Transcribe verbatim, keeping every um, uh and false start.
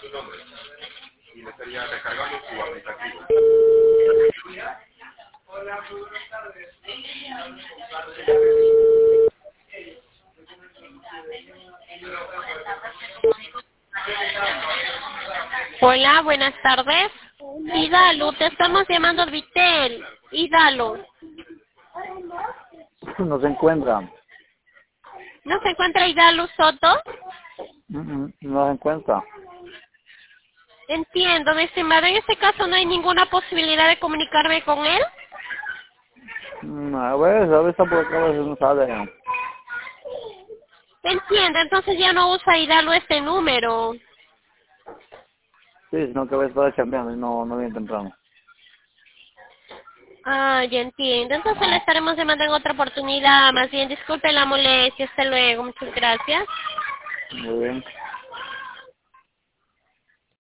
Hola, buenas tardes. Idalo, te estamos llamando Vitel. Idalo. No se encuentra. ¿No se encuentra Idalo Soto? Mm, mm, No se encuentra. Entiendo, mi estimado. En este caso no hay ninguna posibilidad de comunicarme con él. Mm, A ver, a ver, está por acá, a veces no sale. Entiendo, entonces ya no usa Idalo este número. Sí, sino que a veces está cambiando y no, no viene temprano. Ah, ya entiendo. Entonces le estaremos llamando en otra oportunidad. Más bien, disculpe la molestia. Hasta luego. Muchas gracias. Muy bien.